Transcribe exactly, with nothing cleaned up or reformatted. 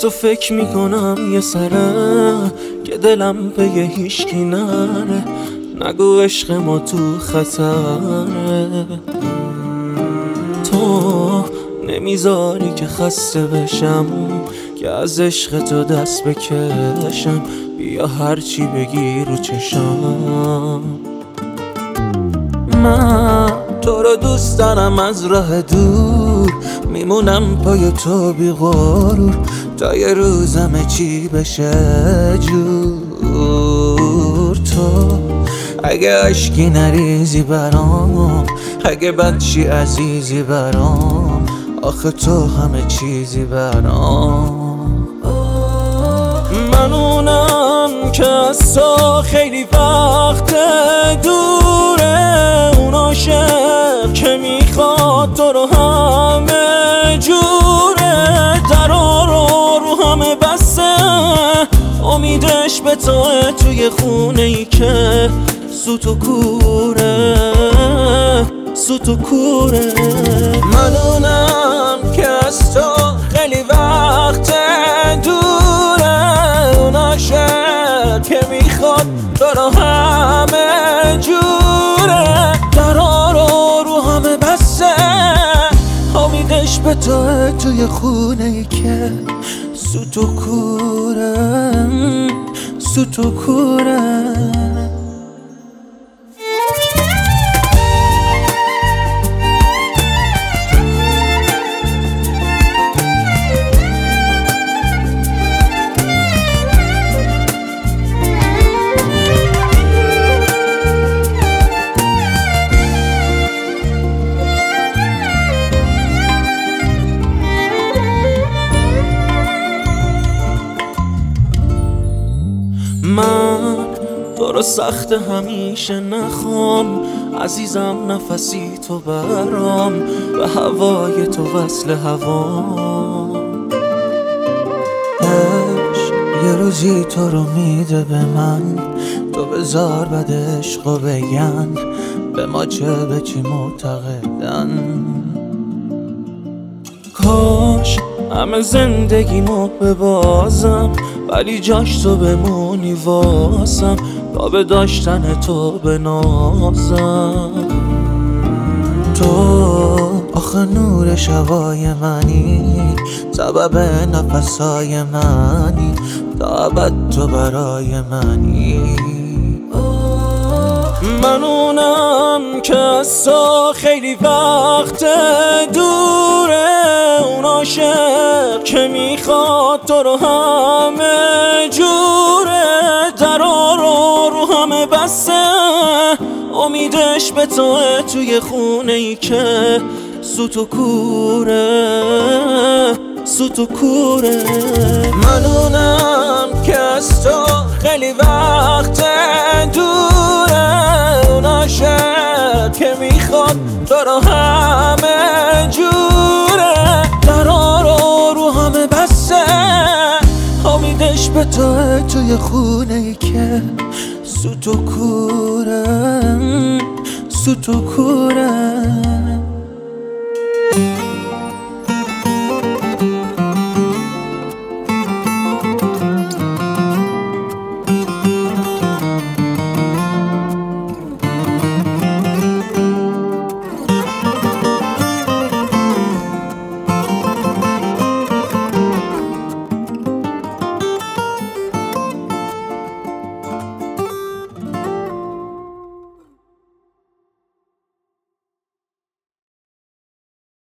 تو فکر میکنم یه سره که دلم به یه هیچکی نره. نگو عشق ما تو خطره. تو نمیذاری که خسته بشم، که از عشق تو دست بکشم. بیا هرچی بگی رو چشم. من تو رو دوست دارم از راه دور، میمونم پای تو بی غرور تا یه روز همه چی بشه جور. تو اگه عشقی نریزی برام، اگه بچی عزیزی برام، آخه تو همه چیزی برام. من اونم که از تو خیلی وقت دوره، اون عاشق که میخواد تو رو همه جوره. درا رو رو همه بسته، امیدش به توه توی خونه ای که سوت و کوره، سوت و کوره. من اونم که از تو خیلی وقت دوره، اون عاشق که میخواد تو رو همه جوره. درا رو رو همه بسته، امیدش به توه توی خونه ای که سوت و کوره، سوت و کوره. من تو رو سخت همیشه نخوام، عزیزم نفسی تو برام، به هوای تو وصل هوام. عشق یه روزی تو رو میده به من، تو بذار بعد عشقو بگن به ما چه به چی معتقدن. کاش همه زندگیمو ببازم، ولی جاش تو بمونی واسم، تا به داشتن تو بنازم. تو آخه نور شبای منی، سبب نفسای منی، تا ابد تو برای منی. من اونم که از تو خیلی وقت دوره، اون عاشق که میخواد تو رو همه جوره. درا رو رو همه بسته، امیدش به توه توی خونه ای که سوت و کوره، سوت و کوره. من اونم که از تو خیلی وقت دوره، اون عاشق که میخواد تو رو همه جوره. درا رو رو همه بسته، امیدش به توه توی خونه ای که سوت و کوره، سوت و کوره.